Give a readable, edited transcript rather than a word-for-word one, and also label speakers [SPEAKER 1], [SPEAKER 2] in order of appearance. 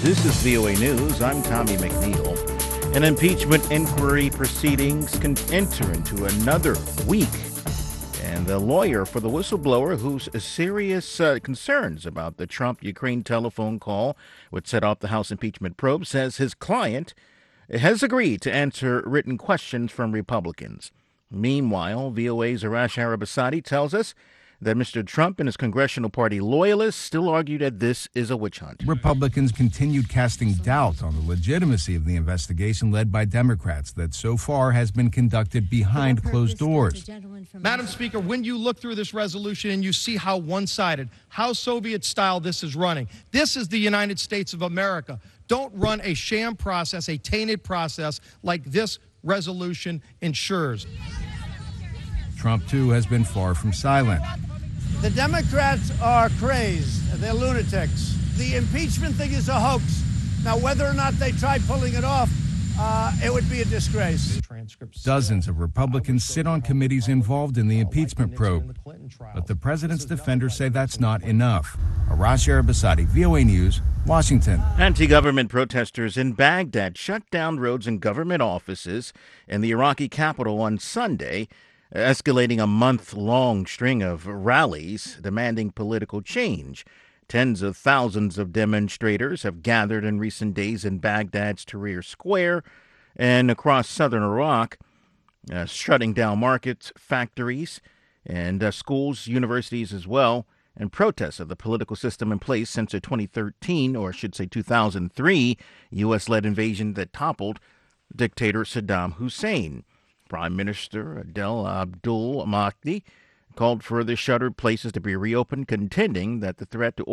[SPEAKER 1] This is VOA News. I'm Tommy McNeil. An impeachment inquiry proceedings can enter into another week. And the lawyer for the whistleblower whose serious concerns about the Trump-Ukraine telephone call, which set off the House impeachment probe, says his client has agreed to answer written questions from Republicans. Meanwhile, VOA's Arash Arabasadi tells us that Mr. Trump and his congressional party loyalists still argue that this is a witch hunt.
[SPEAKER 2] Republicans continued casting doubt on the legitimacy of the investigation led by Democrats that so far has been conducted behind closed doors.
[SPEAKER 3] Madam Speaker, when you look through this resolution and you see how one-sided, how Soviet-style this is running, this is the United States of America. Don't run a sham process, a tainted process like this resolution ensures.
[SPEAKER 2] Trump, too, has been far from silent.
[SPEAKER 4] The Democrats are crazed. They're lunatics. The impeachment thing is a hoax. Now, whether or not they try pulling it off, it would be a disgrace.
[SPEAKER 2] Dozens of Republicans sit on committees involved in the impeachment probe. But the president's defenders say that's not enough. Arash Arabasadi, VOA News, Washington.
[SPEAKER 1] Anti-government protesters in Baghdad shut down roads and government offices in the Iraqi capital on Sunday, escalating a month-long string of rallies demanding political change. Tens of thousands of demonstrators have gathered in recent days in Baghdad's Tahrir Square and across southern Iraq, shutting down markets, factories, and schools, universities as well, and protests of the political system in place since the 2013, or I should say 2003, U.S.-led invasion that toppled dictator Saddam Hussein. Prime Minister Adel Abdul Mahdi called for the shuttered places to be reopened, contending that the threat to